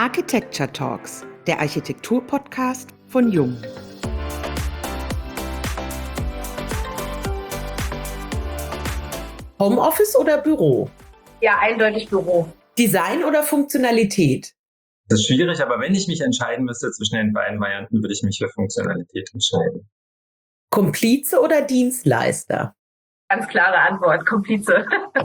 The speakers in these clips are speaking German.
Architecture Talks, der Architektur-Podcast von Jung. Homeoffice oder Büro? Ja, eindeutig Büro. Design oder Funktionalität? Das ist schwierig, aber wenn ich mich entscheiden müsste zwischen den beiden Varianten, würde ich mich für Funktionalität entscheiden. Komplize oder Dienstleister? Ganz klare Antwort, Komplize.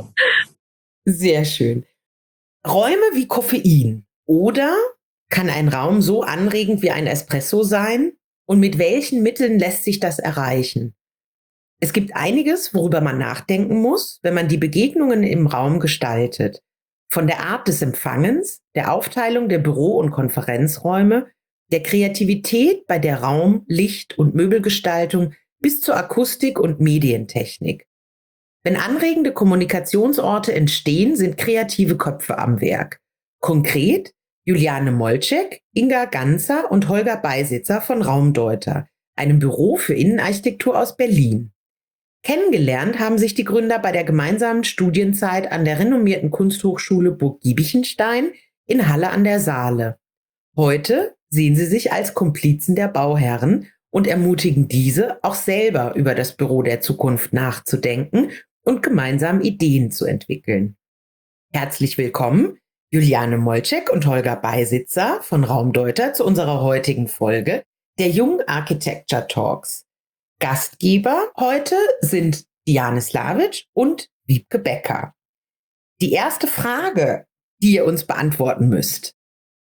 Sehr schön. Räume wie Koffein. Oder kann ein Raum so anregend wie ein Espresso sein? Und mit welchen Mitteln lässt sich das erreichen? Es gibt einiges, worüber man nachdenken muss, wenn man die Begegnungen im Raum gestaltet. Von der Art des Empfangens, der Aufteilung der Büro- und Konferenzräume, der Kreativität bei der Raum-, Licht- und Möbelgestaltung bis zur Akustik und Medientechnik. Wenn anregende Kommunikationsorte entstehen, sind kreative Köpfe am Werk. Konkret Juliane Molczek, Inga Ganzer und Holger Beisitzer von Raumdeuter, einem Büro für Innenarchitektur aus Berlin. Kennengelernt haben sich die Gründer bei der gemeinsamen Studienzeit an der renommierten Kunsthochschule Burg Giebichenstein in Halle an der Saale. Heute sehen sie sich als Komplizen der Bauherren und ermutigen diese, auch selber über das Büro der Zukunft nachzudenken und gemeinsam Ideen zu entwickeln. Herzlich willkommen, Juliane Molczek und Holger Beisitzer von Raumdeuter zu unserer heutigen Folge der Jung Architecture Talks. Gastgeber heute sind Diane Slavic und Wiebke Becker. Die erste Frage, die ihr uns beantworten müsst: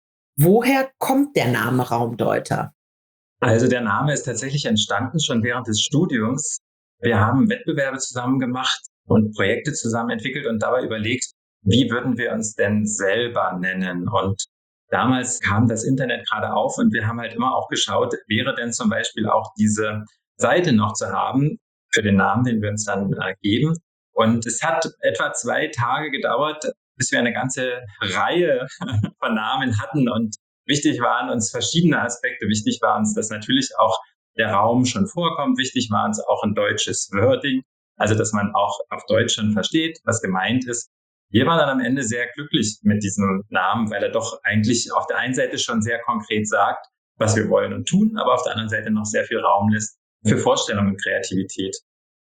Woher kommt der Name Raumdeuter? Also der Name ist tatsächlich entstanden schon während des Studiums. Wir haben Wettbewerbe zusammen gemacht und Projekte zusammen entwickelt und dabei überlegt, wie würden wir uns denn selber nennen? Und damals kam das Internet gerade auf und wir haben halt immer auch geschaut, wäre denn zum Beispiel auch diese Seite noch zu haben für den Namen, den wir uns dann geben. Und es hat etwa 2 Tage gedauert, bis wir eine ganze Reihe von Namen hatten. Und wichtig waren uns verschiedene Aspekte. Wichtig war uns, dass natürlich auch der Raum schon vorkommt. Wichtig war uns auch ein deutsches Wording, also dass man auch auf Deutsch schon versteht, was gemeint ist. Wir waren dann am Ende sehr glücklich mit diesem Namen, weil er doch eigentlich auf der einen Seite schon sehr konkret sagt, was wir wollen und tun, aber auf der anderen Seite noch sehr viel Raum lässt für Vorstellung und Kreativität.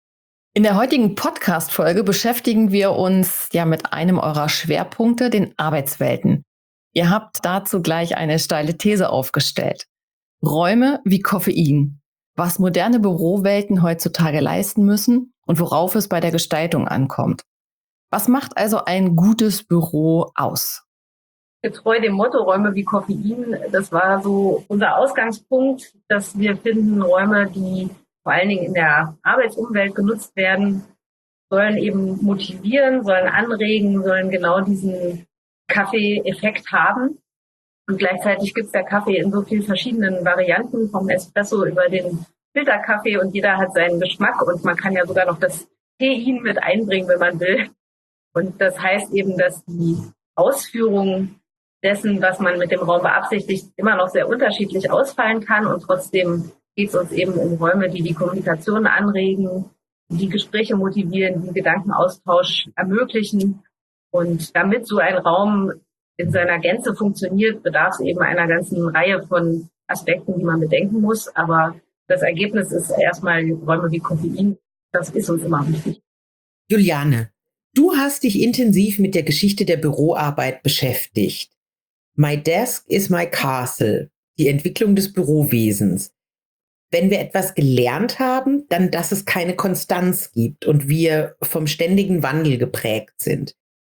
In der heutigen Podcast-Folge beschäftigen wir uns mit einem eurer Schwerpunkte, den Arbeitswelten. Ihr habt dazu gleich eine steile These aufgestellt. Räume wie Koffein, was moderne Bürowelten heutzutage leisten müssen und worauf es bei der Gestaltung ankommt. Was macht also ein gutes Büro aus? Getreu dem Motto Räume wie Koffein, das war so unser Ausgangspunkt, dass wir finden, Räume, die vor allen Dingen in der Arbeitsumwelt genutzt werden, sollen eben motivieren, sollen anregen, sollen genau diesen Kaffee-Effekt haben. Und gleichzeitig gibt es der Kaffee in so vielen verschiedenen Varianten, vom Espresso über den Filterkaffee, und jeder hat seinen Geschmack und man kann ja sogar noch das Tein mit einbringen, wenn man will. Und das heißt eben, dass die Ausführung dessen, was man mit dem Raum beabsichtigt, immer noch sehr unterschiedlich ausfallen kann. Und trotzdem geht es uns eben um Räume, die die Kommunikation anregen, die Gespräche motivieren, die Gedankenaustausch ermöglichen. Und damit so ein Raum in seiner Gänze funktioniert, bedarf es eben einer ganzen Reihe von Aspekten, die man bedenken muss. Aber das Ergebnis ist erstmal Räume wie Koffein. Das ist uns immer wichtig. Juliane, du hast dich intensiv mit der Geschichte der Büroarbeit beschäftigt. My Desk is my Castle, die Entwicklung des Bürowesens. Wenn wir etwas gelernt haben, dann, dass es keine Konstanz gibt und wir vom ständigen Wandel geprägt sind.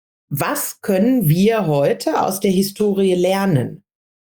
Was können wir heute aus der Historie lernen?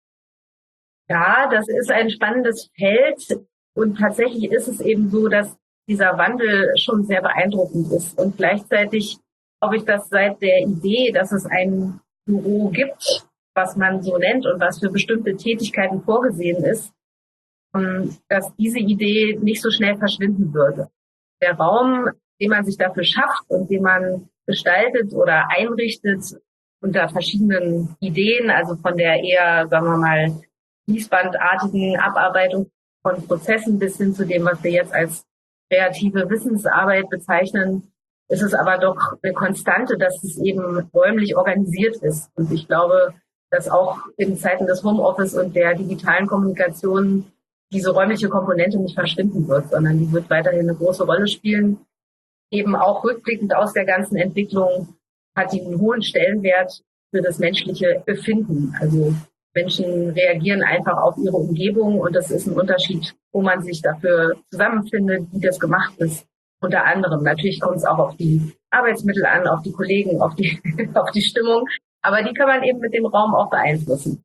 Ja, das ist ein spannendes Feld. Und tatsächlich ist es eben so, dass dieser Wandel schon sehr beeindruckend ist. Und gleichzeitig glaube ich, dass seit der Idee, dass es ein Büro gibt, was man so nennt und was für bestimmte Tätigkeiten vorgesehen ist, dass diese Idee nicht so schnell verschwinden würde. Der Raum, den man sich dafür schafft und den man gestaltet oder einrichtet unter verschiedenen Ideen, also von der eher, sagen wir mal, fließbandartigen Abarbeitung von Prozessen bis hin zu dem, was wir jetzt als kreative Wissensarbeit bezeichnen, ist es aber doch eine Konstante, dass es eben räumlich organisiert ist. Und ich glaube, dass auch in Zeiten des Homeoffice und der digitalen Kommunikation diese räumliche Komponente nicht verschwinden wird, sondern die wird weiterhin eine große Rolle spielen. Eben auch rückblickend aus der ganzen Entwicklung hat die einen hohen Stellenwert für das menschliche Befinden. Also Menschen reagieren einfach auf ihre Umgebung und das ist ein Unterschied, wo man sich dafür zusammenfindet, wie das gemacht ist. Unter anderem. Natürlich kommt es auch auf die Arbeitsmittel an, auf die Kollegen, auf die, auf die Stimmung. Aber die kann man eben mit dem Raum auch beeinflussen.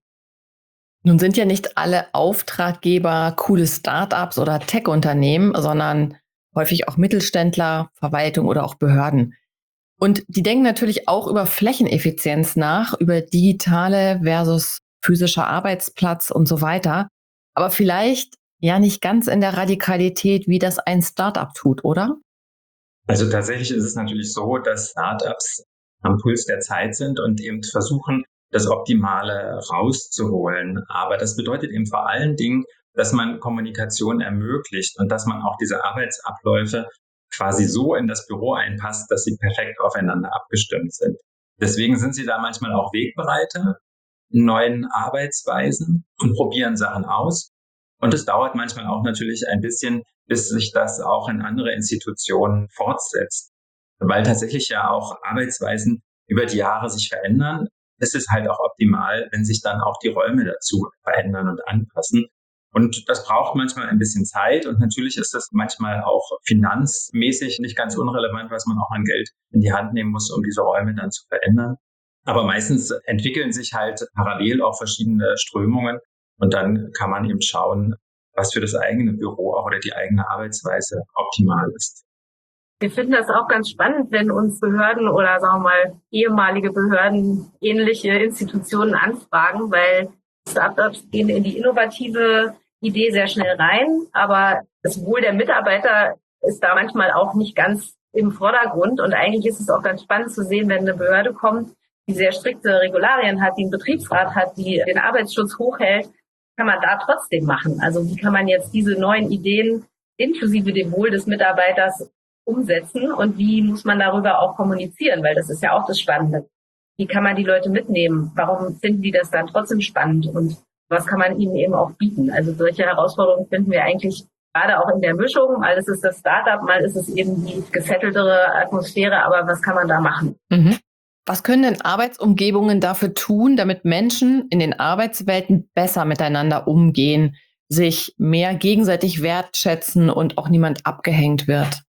Nun sind ja nicht alle Auftraggeber coole Startups oder Tech-Unternehmen, sondern häufig auch Mittelständler, Verwaltung oder auch Behörden. Und die denken natürlich auch über Flächeneffizienz nach, über digitale versus physischer Arbeitsplatz und so weiter. Aber vielleicht ja nicht ganz in der Radikalität, wie das ein Startup tut, oder? Also tatsächlich ist es natürlich so, dass Startups am Puls der Zeit sind und eben versuchen, das Optimale rauszuholen. Aber das bedeutet eben vor allen Dingen, dass man Kommunikation ermöglicht und dass man auch diese Arbeitsabläufe quasi so in das Büro einpasst, dass sie perfekt aufeinander abgestimmt sind. Deswegen sind sie da manchmal auch Wegbereiter in neuen Arbeitsweisen und probieren Sachen aus. Und es dauert manchmal auch natürlich ein bisschen, bis sich das auch in andere Institutionen fortsetzt. Weil tatsächlich ja auch Arbeitsweisen über die Jahre sich verändern. Es ist halt auch optimal, wenn sich dann auch die Räume dazu verändern und anpassen. Und das braucht manchmal ein bisschen Zeit. Und natürlich ist das manchmal auch finanzmäßig nicht ganz unrelevant, was man auch an Geld in die Hand nehmen muss, um diese Räume dann zu verändern. Aber meistens entwickeln sich halt parallel auch verschiedene Strömungen. Und dann kann man eben schauen, was für das eigene Büro auch oder die eigene Arbeitsweise optimal ist. Wir finden das auch ganz spannend, wenn uns Behörden oder sagen wir mal ehemalige Behörden ähnliche Institutionen anfragen, weil Startups gehen in die innovative Idee sehr schnell rein, aber das Wohl der Mitarbeiter ist da manchmal auch nicht ganz im Vordergrund und eigentlich ist es auch ganz spannend zu sehen, wenn eine Behörde kommt, die sehr strikte Regularien hat, die einen Betriebsrat hat, die den Arbeitsschutz hochhält, kann man da trotzdem machen. Also wie kann man jetzt diese neuen Ideen inklusive dem Wohl des Mitarbeiters umsetzen und wie muss man darüber auch kommunizieren, weil das ist ja auch das Spannende. Wie kann man die Leute mitnehmen? Warum finden die das dann trotzdem spannend und was kann man ihnen eben auch bieten? Also solche Herausforderungen finden wir eigentlich gerade auch in der Mischung. Mal ist es das Startup, mal ist es eben die gesetteltere Atmosphäre, aber was kann man da machen? Mhm. Was können denn Arbeitsumgebungen dafür tun, damit Menschen in den Arbeitswelten besser miteinander umgehen, sich mehr gegenseitig wertschätzen und auch niemand abgehängt wird?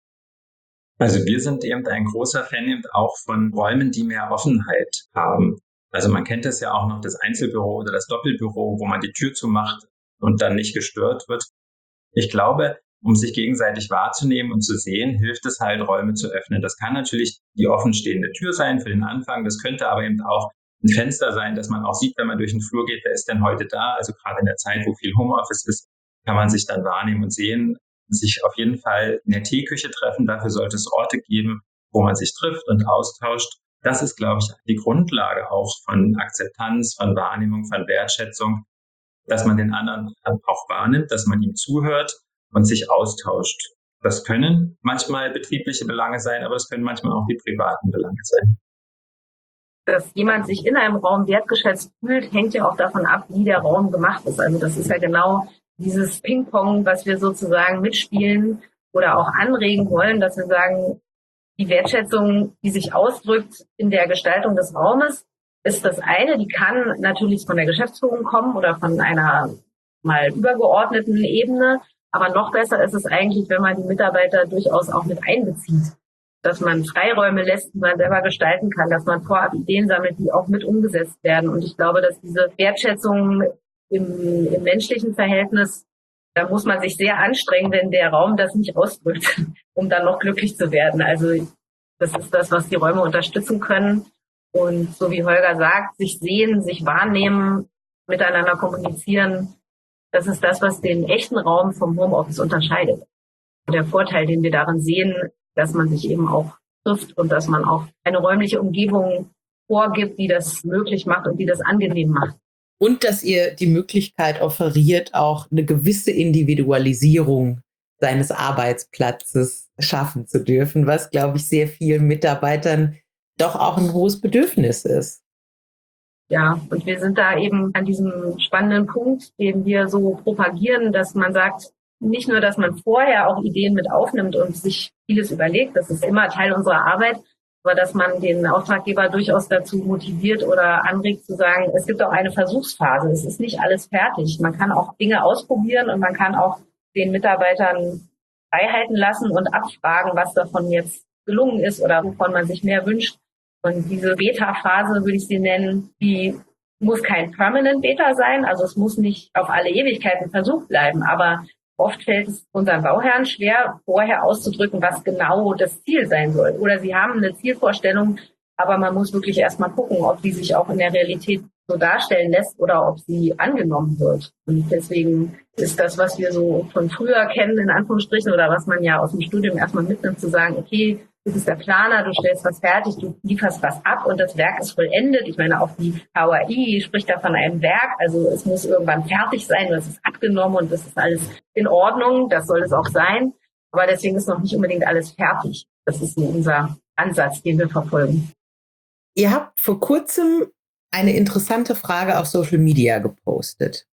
Also wir sind eben ein großer Fan eben auch von Räumen, die mehr Offenheit haben. Also man kennt das ja auch noch, das Einzelbüro oder das Doppelbüro, wo man die Tür zumacht und dann nicht gestört wird. Ich glaube, um sich gegenseitig wahrzunehmen und zu sehen, hilft es halt, Räume zu öffnen. Das kann natürlich die offenstehende Tür sein für den Anfang. Das könnte aber eben auch ein Fenster sein, dass man auch sieht, wenn man durch den Flur geht, wer ist denn heute da? Also gerade in der Zeit, wo viel Homeoffice ist, kann man sich dann wahrnehmen und sehen, sich auf jeden Fall in der Teeküche treffen. Dafür sollte es Orte geben, wo man sich trifft und austauscht. Das ist, glaube ich, die Grundlage auch von Akzeptanz, von Wahrnehmung, von Wertschätzung, dass man den anderen auch wahrnimmt, dass man ihm zuhört und sich austauscht. Das können manchmal betriebliche Belange sein, aber das können manchmal auch die privaten Belange sein. Dass jemand sich in einem Raum wertgeschätzt fühlt, hängt ja auch davon ab, wie der Raum gemacht ist. Also das ist ja genau dieses Ping-Pong, was wir sozusagen mitspielen oder auch anregen wollen, dass wir sagen, die Wertschätzung, die sich ausdrückt in der Gestaltung des Raumes, ist das eine. Die kann natürlich von der Geschäftsführung kommen oder von einer mal übergeordneten Ebene. Aber noch besser ist es eigentlich, wenn man die Mitarbeiter durchaus auch mit einbezieht. Dass man Freiräume lässt, die man selber gestalten kann, dass man vorab Ideen sammelt, die auch mit umgesetzt werden. Und ich glaube, dass diese Wertschätzung im menschlichen Verhältnis, da muss man sich sehr anstrengen, wenn der Raum das nicht ausdrückt, um dann noch glücklich zu werden. Also das ist das, was die Räume unterstützen können. Und so wie Holger sagt, sich sehen, sich wahrnehmen, miteinander kommunizieren, das ist das, was den echten Raum vom Homeoffice unterscheidet. Und der Vorteil, den wir darin sehen, dass man sich eben auch trifft und dass man auch eine räumliche Umgebung vorgibt, die das möglich macht und die das angenehm macht. Und dass ihr die Möglichkeit offeriert, auch eine gewisse Individualisierung seines Arbeitsplatzes schaffen zu dürfen, was, glaube ich, sehr vielen Mitarbeitern doch auch ein hohes Bedürfnis ist. Ja, und wir sind da eben an diesem spannenden Punkt, den wir so propagieren, dass man sagt, nicht nur, dass man vorher auch Ideen mit aufnimmt und sich vieles überlegt, das ist immer Teil unserer Arbeit, aber dass man den Auftraggeber durchaus dazu motiviert oder anregt zu sagen, es gibt auch eine Versuchsphase, es ist nicht alles fertig. Man kann auch Dinge ausprobieren und man kann auch den Mitarbeitern freihalten lassen und abfragen, was davon jetzt gelungen ist oder wovon man sich mehr wünscht. Und diese Beta-Phase, würde ich sie nennen, die muss kein Permanent Beta sein, also es muss nicht auf alle Ewigkeiten Versuch bleiben, aber oft fällt es unseren Bauherren schwer, vorher auszudrücken, was genau das Ziel sein soll. Oder sie haben eine Zielvorstellung, aber man muss wirklich erstmal gucken, ob die sich auch in der Realität so darstellen lässt oder ob sie angenommen wird. Und deswegen ist das, was wir so von früher kennen, in Anführungsstrichen, oder was man ja aus dem Studium erstmal mitnimmt, zu sagen, okay, du bist der Planer, du stellst was fertig, du lieferst was ab und das Werk ist vollendet. Ich meine, auch die HAI spricht da von einem Werk, also es muss irgendwann fertig sein und es ist abgenommen und das ist alles in Ordnung, das soll es auch sein. Aber deswegen ist noch nicht unbedingt alles fertig. Das ist so unser Ansatz, den wir verfolgen. Ihr habt vor kurzem eine interessante Frage auf Social Media gepostet.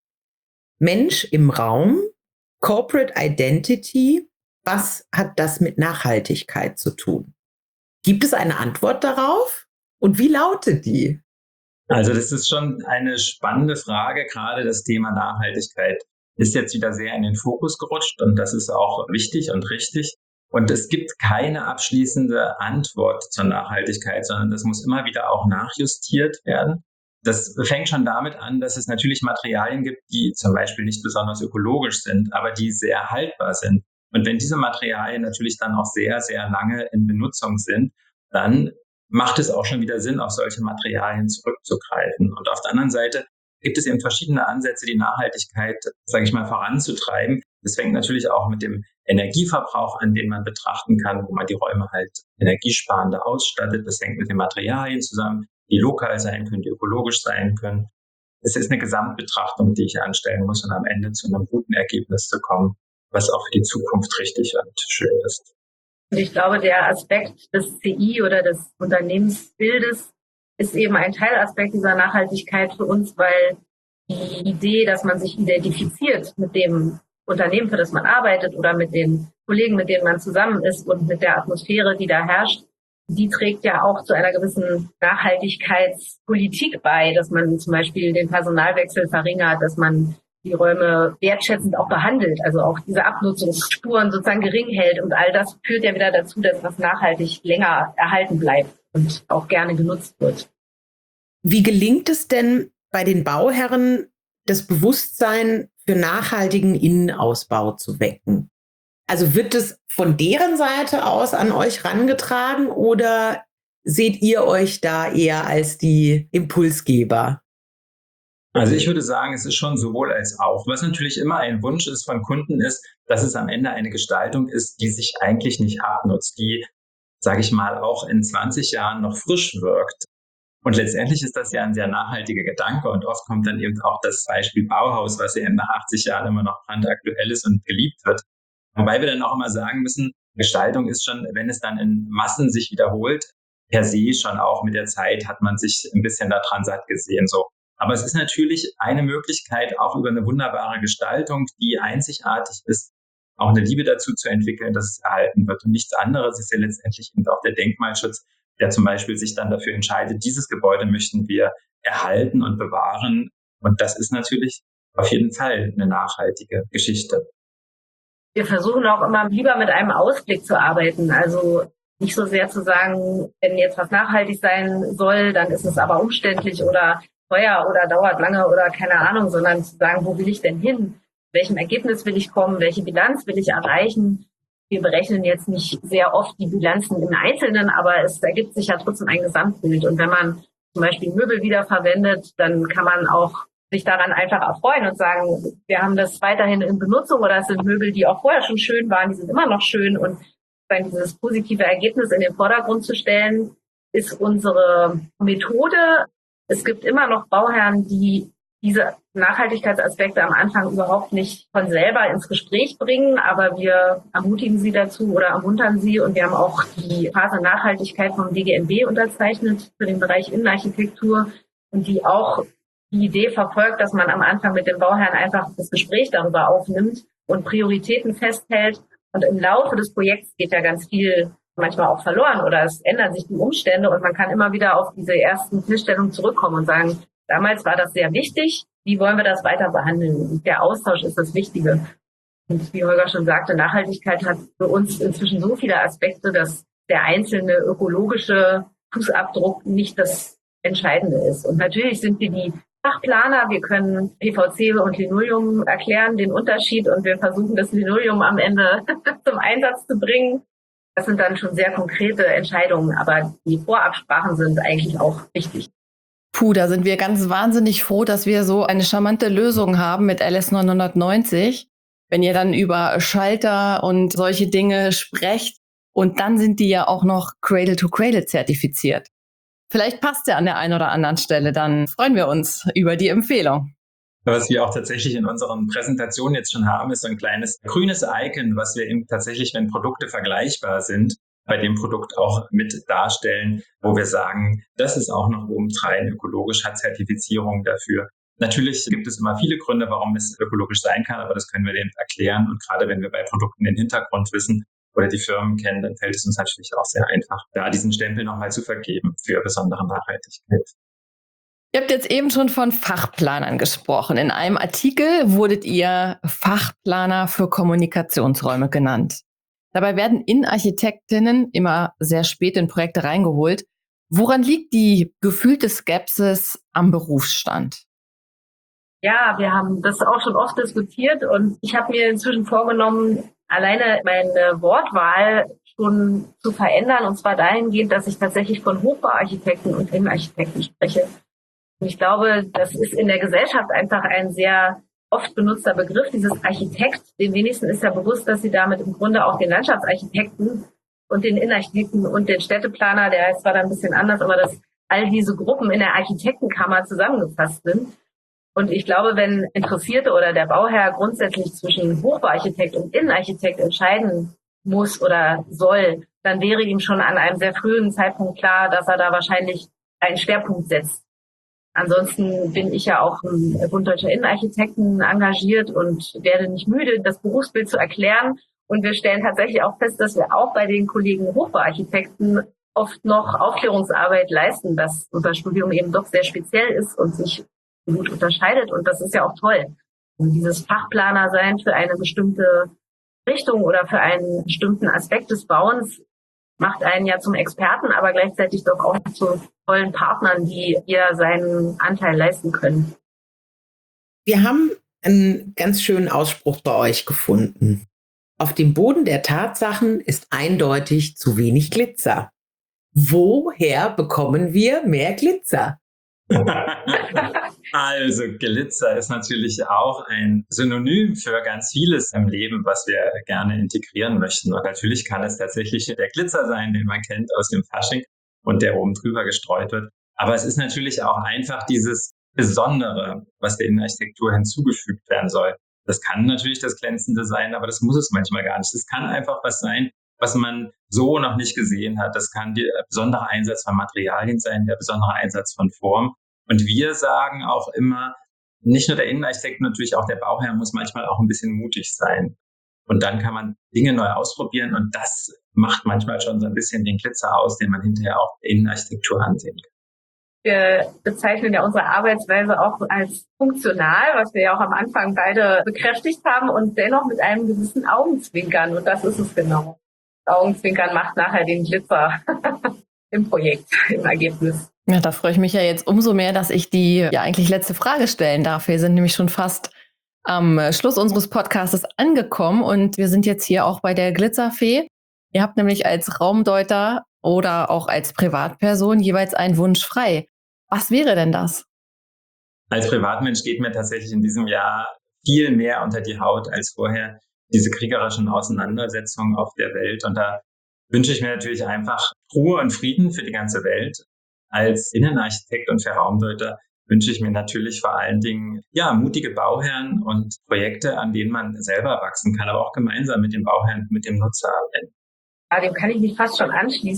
Mensch im Raum, Corporate Identity, was hat das mit Nachhaltigkeit zu tun? Gibt es eine Antwort darauf? Und wie lautet die? Also das ist schon eine spannende Frage. Gerade das Thema Nachhaltigkeit ist jetzt wieder sehr in den Fokus gerutscht und das ist auch wichtig und richtig. Und es gibt keine abschließende Antwort zur Nachhaltigkeit, sondern das muss immer wieder auch nachjustiert werden. Das fängt schon damit an, dass es natürlich Materialien gibt, die zum Beispiel nicht besonders ökologisch sind, aber die sehr haltbar sind. Und wenn diese Materialien natürlich dann auch sehr, sehr lange in Benutzung sind, dann macht es auch schon wieder Sinn, auf solche Materialien zurückzugreifen. Und auf der anderen Seite gibt es eben verschiedene Ansätze, die Nachhaltigkeit, sage ich mal, voranzutreiben. Das fängt natürlich auch mit dem Energieverbrauch an, den man betrachten kann, wo man die Räume halt energiesparender ausstattet. Das hängt mit den Materialien zusammen, die lokal sein können, die ökologisch sein können. Es ist eine Gesamtbetrachtung, die ich anstellen muss, um am Ende zu einem guten Ergebnis zu kommen, was auch für die Zukunft richtig und schön ist. Und ich glaube, der Aspekt des CI oder des Unternehmensbildes ist eben ein Teilaspekt dieser Nachhaltigkeit für uns, weil die Idee, dass man sich identifiziert mit dem Unternehmen, für das man arbeitet oder mit den Kollegen, mit denen man zusammen ist und mit der Atmosphäre, die da herrscht, die trägt ja auch zu einer gewissen Nachhaltigkeitspolitik bei, dass man zum Beispiel den Personalwechsel verringert, dass man die Räume wertschätzend auch behandelt, also auch diese Abnutzungsspuren sozusagen gering hält. Und all das führt ja wieder dazu, dass was nachhaltig länger erhalten bleibt und auch gerne genutzt wird. Wie gelingt es denn bei den Bauherren, das Bewusstsein für nachhaltigen Innenausbau zu wecken? Also wird es von deren Seite aus an euch rangetragen oder seht ihr euch da eher als die Impulsgeber? Also ich würde sagen, es ist schon sowohl als auch. Was natürlich immer ein Wunsch ist von Kunden ist, dass es am Ende eine Gestaltung ist, die sich eigentlich nicht abnutzt, die, sage ich mal, auch in 20 Jahren noch frisch wirkt. Und letztendlich ist das ja ein sehr nachhaltiger Gedanke und oft kommt dann eben auch das Beispiel Bauhaus, was ja nach 80 Jahren immer noch brandaktuell ist und geliebt wird. Wobei wir dann auch immer sagen müssen, Gestaltung ist schon, wenn es dann in Massen sich wiederholt, per se schon auch mit der Zeit hat man sich ein bisschen daran satt gesehen, so. Aber es ist natürlich eine Möglichkeit, auch über eine wunderbare Gestaltung, die einzigartig ist, auch eine Liebe dazu zu entwickeln, dass es erhalten wird. Und nichts anderes ist ja letztendlich eben auch der Denkmalschutz, der zum Beispiel sich dann dafür entscheidet, dieses Gebäude möchten wir erhalten und bewahren. Und das ist natürlich auf jeden Fall eine nachhaltige Geschichte. Wir versuchen auch immer lieber mit einem Ausblick zu arbeiten. Also nicht so sehr zu sagen, wenn jetzt was nachhaltig sein soll, dann ist es aber umständlich oder teuer oder dauert lange oder keine Ahnung, sondern zu sagen, wo will ich denn hin? Welchem Ergebnis will ich kommen? Welche Bilanz will ich erreichen? Wir berechnen jetzt nicht sehr oft die Bilanzen im Einzelnen, aber es ergibt sich ja trotzdem ein Gesamtbild. Und wenn man zum Beispiel Möbel wiederverwendet, dann kann man auch sich daran einfach erfreuen und sagen, wir haben das weiterhin in Benutzung oder es sind Möbel, die auch vorher schon schön waren, die sind immer noch schön. Und dieses positive Ergebnis in den Vordergrund zu stellen, ist unsere Methode. Es gibt immer noch Bauherren, die diese Nachhaltigkeitsaspekte am Anfang überhaupt nicht von selber ins Gespräch bringen, aber wir ermutigen sie dazu oder ermuntern sie und wir haben auch die Phase Nachhaltigkeit vom DGNB unterzeichnet für den Bereich Innenarchitektur, und die auch die Idee verfolgt, dass man am Anfang mit dem Bauherrn einfach das Gespräch darüber aufnimmt und Prioritäten festhält. Und im Laufe des Projekts geht ja ganz viel manchmal auch verloren oder es ändern sich die Umstände und man kann immer wieder auf diese ersten Zielstellungen zurückkommen und sagen, damals war das sehr wichtig, wie wollen wir das weiter behandeln? Und der Austausch ist das Wichtige. Und wie Holger schon sagte, Nachhaltigkeit hat für uns inzwischen so viele Aspekte, dass der einzelne ökologische Fußabdruck nicht das Entscheidende ist. Und natürlich sind wir die Fachplaner, wir können PVC und Linoleum erklären, den Unterschied, und wir versuchen, das Linoleum am Ende zum Einsatz zu bringen. Das sind dann schon sehr konkrete Entscheidungen, aber die Vorabsprachen sind eigentlich auch wichtig. Puh, da sind wir ganz wahnsinnig froh, dass wir so eine charmante Lösung haben mit LS 990. Wenn ihr dann über Schalter und solche Dinge sprecht, und dann sind die ja auch noch Cradle-to-Cradle zertifiziert. Vielleicht passt ja an der einen oder anderen Stelle, dann freuen wir uns über die Empfehlung. Was wir auch tatsächlich in unseren Präsentationen jetzt schon haben, ist so ein kleines grünes Icon, was wir eben tatsächlich, wenn Produkte vergleichbar sind, bei dem Produkt auch mit darstellen, wo wir sagen, das ist auch noch obendrein ökologisch, hat Zertifizierung dafür. Natürlich gibt es immer viele Gründe, warum es ökologisch sein kann, aber das können wir denen erklären. Und gerade wenn wir bei Produkten den Hintergrund wissen oder die Firmen kennen, dann fällt es uns natürlich auch sehr einfach, da diesen Stempel nochmal zu vergeben für besondere Nachhaltigkeit. Ihr habt jetzt eben schon von Fachplanern gesprochen. In einem Artikel wurdet ihr Fachplaner für Kommunikationsräume genannt. Dabei werden Innenarchitektinnen immer sehr spät in Projekte reingeholt. Woran liegt die gefühlte Skepsis am Berufsstand? Ja, wir haben das auch schon oft diskutiert und ich habe mir inzwischen vorgenommen, alleine meine Wortwahl schon zu verändern, und zwar dahingehend, dass ich tatsächlich von Hochbauarchitekten und Innenarchitekten spreche. Und ich glaube, das ist in der Gesellschaft einfach ein sehr oft benutzter Begriff, dieses Architekt. Den wenigsten ist ja bewusst, dass sie damit im Grunde auch den Landschaftsarchitekten und den Innenarchitekten und den Städteplaner, der heißt zwar dann ein bisschen anders, aber dass all diese Gruppen in der Architektenkammer zusammengefasst sind. Und ich glaube, wenn Interessierte oder der Bauherr grundsätzlich zwischen Hochbauarchitekt und Innenarchitekt entscheiden muss oder soll, dann wäre ihm schon an einem sehr frühen Zeitpunkt klar, dass er da wahrscheinlich einen Schwerpunkt setzt. Ansonsten bin ich ja auch im Bund Deutscher Innenarchitekten engagiert und werde nicht müde, das Berufsbild zu erklären. Und wir stellen tatsächlich auch fest, dass wir auch bei den Kollegen Hochbauarchitekten oft noch Aufklärungsarbeit leisten, dass unser Studium eben doch sehr speziell ist und sich gut unterscheidet. Und das ist ja auch toll. Und dieses Fachplaner sein für eine bestimmte Richtung oder für einen bestimmten Aspekt des Bauens macht einen ja zum Experten, aber gleichzeitig doch auch zu tollen Partnern, die jeder seinen Anteil leisten können. Wir haben einen ganz schönen Ausspruch bei euch gefunden. Auf dem Boden der Tatsachen ist eindeutig zu wenig Glitzer. Woher bekommen wir mehr Glitzer? Also Glitzer ist natürlich auch ein Synonym für ganz vieles im Leben, was wir gerne integrieren möchten. Und natürlich kann es tatsächlich der Glitzer sein, den man kennt aus dem Fasching und der oben drüber gestreut wird. Aber es ist natürlich auch einfach dieses Besondere, was der Innenarchitektur hinzugefügt werden soll. Das kann natürlich das Glänzende sein, aber das muss es manchmal gar nicht. Es kann einfach was sein, was man so noch nicht gesehen hat. Das kann der besondere Einsatz von Materialien sein, der besondere Einsatz von Form. Und wir sagen auch immer, nicht nur der Innenarchitekt, natürlich auch der Bauherr muss manchmal auch ein bisschen mutig sein. Und dann kann man Dinge neu ausprobieren und das macht manchmal schon so ein bisschen den Glitzer aus, den man hinterher auch der Innenarchitektur ansehen kann. Wir bezeichnen ja unsere Arbeitsweise auch als funktional, was wir ja auch am Anfang beide bekräftigt haben, und dennoch mit einem gewissen Augenzwinkern. Und das ist es genau. Augenzwinkern macht nachher den Glitzer im Projekt, im Ergebnis. Ja, da freue ich mich ja jetzt umso mehr, dass ich die eigentlich letzte Frage stellen darf. Wir sind nämlich schon fast am Schluss unseres Podcasts angekommen und wir sind jetzt hier auch bei der Glitzerfee. Ihr habt nämlich als Raumdeuter oder auch als Privatperson jeweils einen Wunsch frei. Was wäre denn das? Als Privatmensch geht mir tatsächlich in diesem Jahr viel mehr unter die Haut als vorher. Diese kriegerischen Auseinandersetzungen auf der Welt. Und da wünsche ich mir natürlich einfach Ruhe und Frieden für die ganze Welt. Als Innenarchitekt und für Raumdeuter wünsche ich mir natürlich vor allen Dingen mutige Bauherren und Projekte, an denen man selber wachsen kann, aber auch gemeinsam mit dem Bauherrn, mit dem Nutzer arbeiten. Ja, dem kann ich mich fast schon anschließen.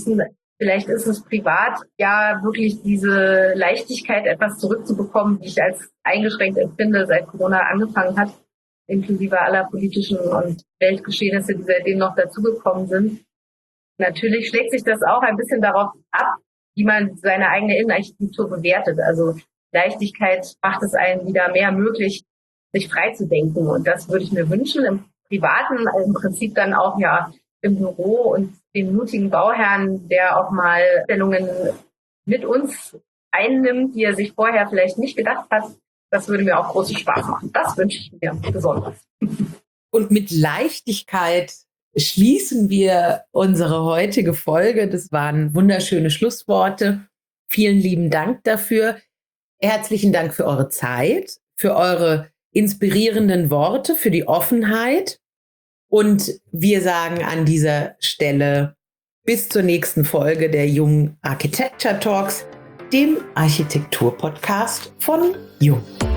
Vielleicht ist es privat ja wirklich diese Leichtigkeit, etwas zurückzubekommen, die ich als eingeschränkt empfinde, seit Corona angefangen hat, inklusive aller politischen und Weltgeschehnisse, die seitdem noch dazugekommen sind. Natürlich schlägt sich das auch ein bisschen darauf ab, wie man seine eigene Innenarchitektur bewertet. Also Leichtigkeit macht es einem wieder mehr möglich, sich frei zu denken. Und das würde ich mir wünschen, im Privaten, im Prinzip dann auch ja im Büro und den mutigen Bauherrn, der auch mal Stellungen mit uns einnimmt, die er sich vorher vielleicht nicht gedacht hat. Das würde mir auch großen Spaß machen. Das wünsche ich mir besonders. Und mit Leichtigkeit schließen wir unsere heutige Folge. Das waren wunderschöne Schlussworte. Vielen lieben Dank dafür. Herzlichen Dank für eure Zeit, für eure inspirierenden Worte, für die Offenheit. Und wir sagen an dieser Stelle bis zur nächsten Folge der Jung Architecture Talks, dem Architektur-Podcast von Jung.